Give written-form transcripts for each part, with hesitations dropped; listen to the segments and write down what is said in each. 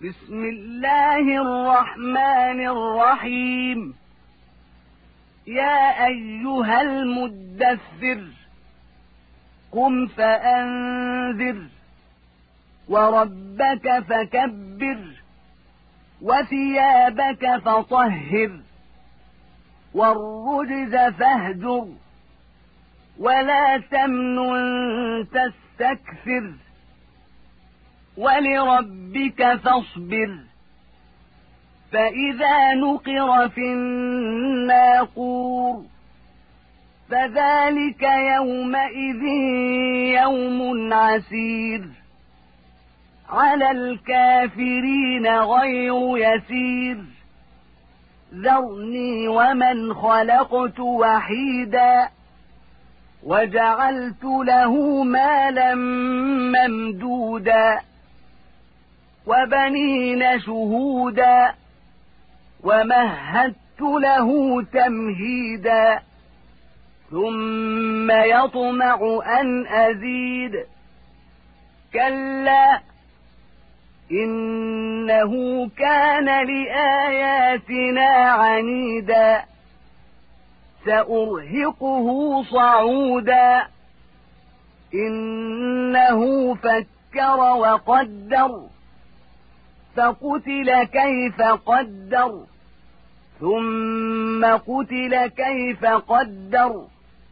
بسم الله الرحمن الرحيم. يا أيها المدثر قم فأنذر وربك فكبر وثيابك فطهر والرجز فاهجر ولا تمنن تستكثر ولربك فاصبر فإذا نقر في الناقور فذلك يومئذ يوم عسير على الكافرين غير يسير ذرني ومن خلقت وحيدا وجعلت له مالا ممدودا وبنين شهودا ومهدت له تمهيدا ثم يطمع أن أزيد كلا إنه كان لآياتنا عنيدا سأرهقه صعودا إنه فكر وقدر فقتل كيف قدر ثم قتل كيف قدر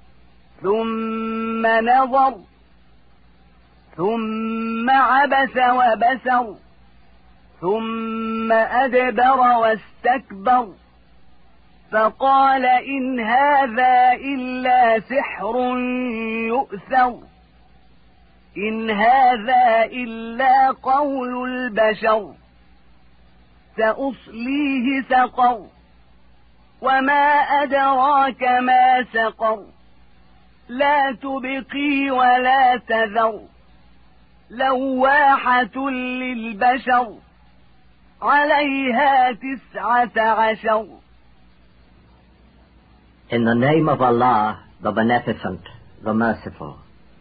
ثم نظر ثم عبس وبسر ثم أدبر واستكبر فقال إن هذا إلا سحر يؤثر إن هذا إلا قول البشر سأصليه سقر وما أدراك ما سقر لا تبقي ولا تذر لواحة للبشر عليها 19. In the name of Allah, the Beneficent, the Merciful.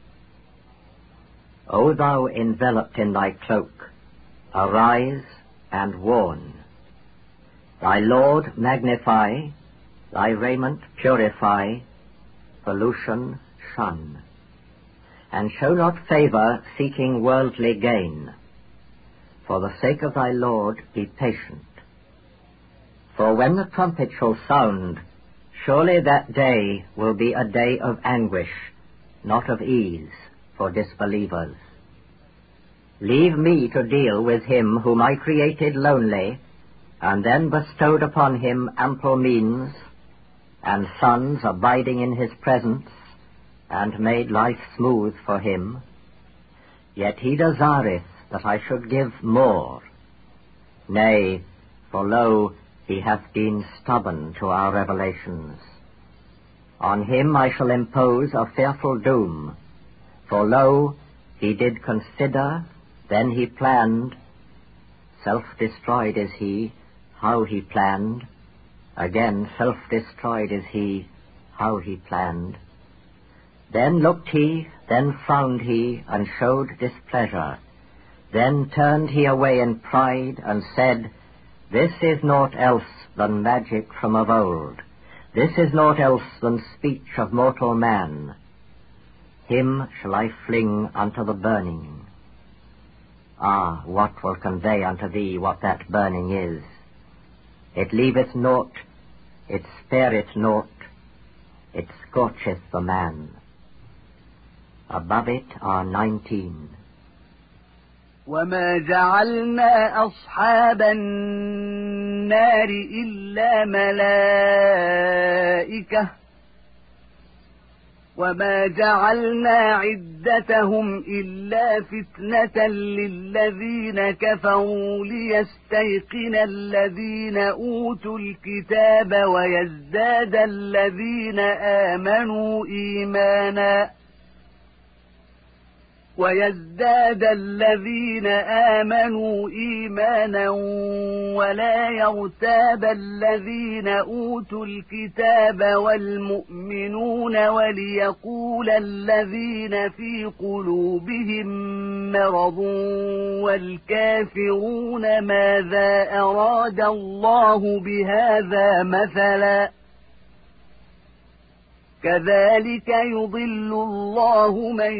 O thou enveloped in thy cloak, arise and warn. Thy Lord magnify, thy raiment purify, pollution shun. And show not favour seeking worldly gain. For the sake of thy Lord be patient. For when the trumpet shall sound, surely that day will be a day of anguish, not of ease, for disbelievers. Leave me to deal with him whom I created lonely, and then bestowed upon him ample means, and sons abiding in his presence, and made life smooth for him. Yet he desireth that I should give more. Nay, for lo, he hath been stubborn to our revelations. On him I shall impose a fearful doom. For lo, he did consider, then he planned. Self-destroyed is he, how he planned. Again self-destroyed is he, how he planned. Then looked he, then frowned he, and showed displeasure. Then turned he away in pride, and said, This is naught else than magic from of old. This is naught else than speech of mortal man. Him shall I fling unto the burning. Ah, what will convey unto thee what that burning is? It leaveth naught, it spareth naught, it scorcheth the man. Above it are 19. وما جعلنا أصحاب النار إلا ملائكة وما جعلنا عدتهم إلا فتنة للذين كفروا ليستيقن الذين أوتوا الكتاب ويزداد الذين آمنوا إيمانا ويزداد الذين آمنوا إيمانا ولا يرتاب الذين أوتوا الكتاب والمؤمنون وليقول الذين في قلوبهم مرض والكافرون ماذا أراد الله بهذا مثلا كذلك يضل الله من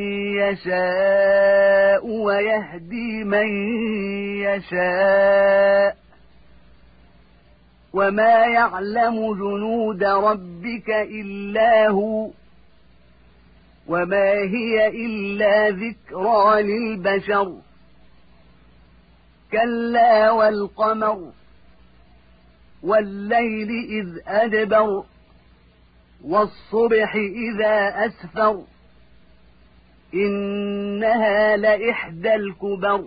يشاء ويهدي من يشاء وما يعلم جنود ربك إلا هو وما هي إلا ذكرى للبشر كلا والقمر والليل إذ أدبر والصبح إذا أسفر إنها لإحدى الكبر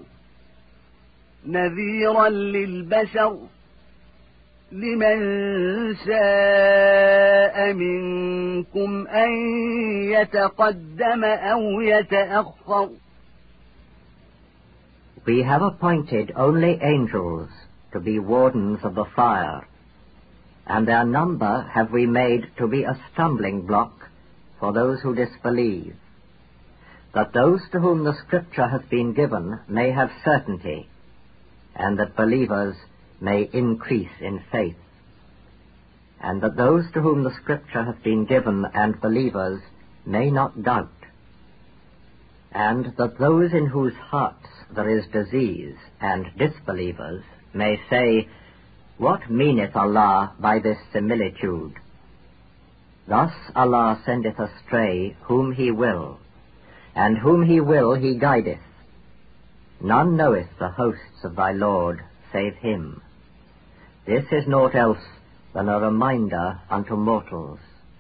نذيرا للبشر لمن شاء منكم أن يتقدم أو يتأخر. We have appointed only angels to be wardens of the fire, and their number have we made to be a stumbling block for those who disbelieve, that those to whom the Scripture has been given may have certainty, and that believers may increase in faith, and that those to whom the Scripture has been given and believers may not doubt, and that those in whose hearts there is disease and disbelievers may say, What meaneth Allah by this similitude? Thus Allah sendeth astray whom He will, and whom He will He guideth. None knoweth the hosts of thy Lord save Him. This is naught else than a reminder unto mortals.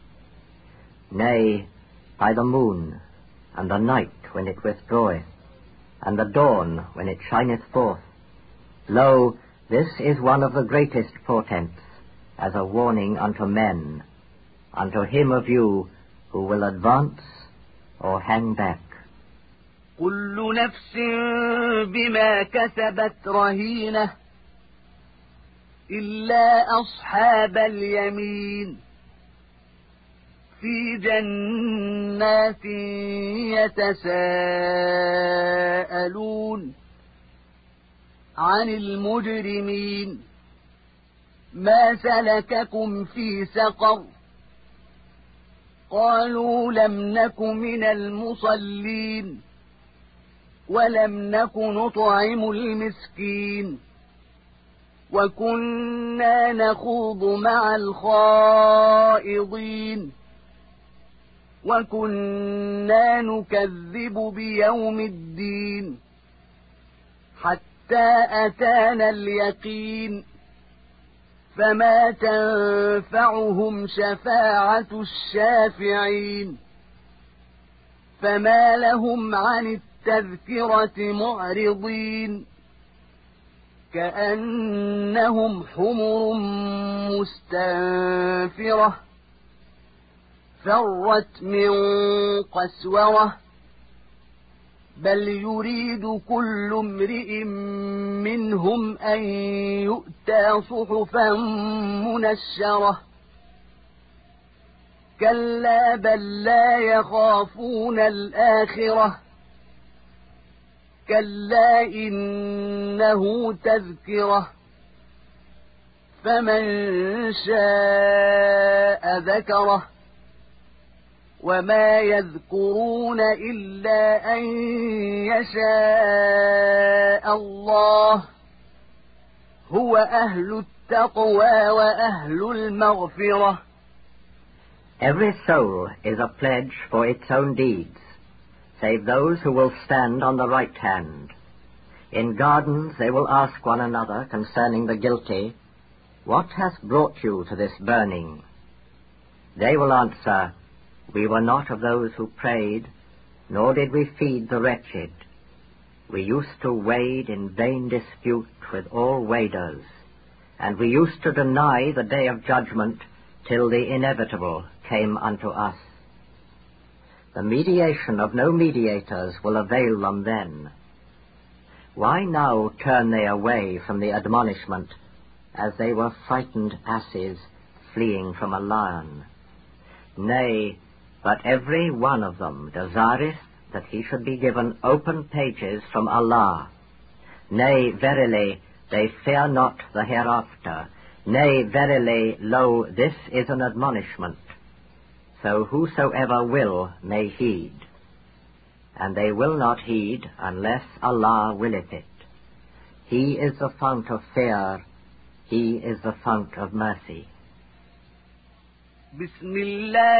Nay, by the moon, and the night when it withdraweth, and the dawn when it shineth forth, lo, this is one of the greatest portents, as a warning unto men, unto him of you who will advance or hang back. كل نفس بما كسبت رهينة إلا أصحاب اليمين في جنات يتساءلون عن المجرمين ما سلككم في سقر قالوا لم نك من المصلين ولم نك نطعم المسكين وكنا نخوض مع الخائضين وكنا نكذب بيوم الدين حتى أتانا اليقين فما تنفعهم شفاعة الشافعين فما لهم عن التذكرة معرضين كأنهم حمر مستنفرة فرت من قسورة بل يريد كل امرئ منهم أن يؤتى صحفا منشرة كلا بل لا يخافون الآخرة كلا إنه تذكرة فمن شاء ذكره وما يذكرون إلا أن يشاء الله هو أهل التقوى وأهل المغفرة. Every soul is a pledge for its own deeds, save those who will stand on the right hand. In gardens they will ask one another concerning the guilty, What hath brought you to this burning? They will answer, We were not of those who prayed, nor did we feed the wretched. We used to wade in vain dispute with all waders, and we used to deny the day of judgment till the inevitable came unto us. The mediation of no mediators will avail them then. Why now turn they away from the admonishment, as they were frightened asses fleeing from a lion? Nay, but every one of them desireth that he should be given open pages from Allah. Nay, verily, they fear not the hereafter. Nay, verily, lo, this is an admonishment. So whosoever will may heed. And they will not heed unless Allah willeth it. He is the fount of fear. He is the fount of mercy. Bismillah.